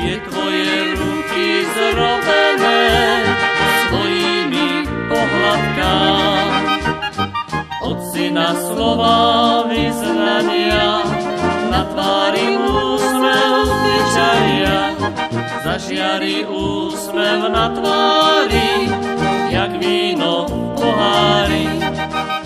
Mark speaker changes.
Speaker 1: je tvoje ruky zrobené svojimi pohľadkám. Od syna slova vyznania, na tvári úsmev zvyčaja, zažiari úsmev na tvári, jak víno v pohári.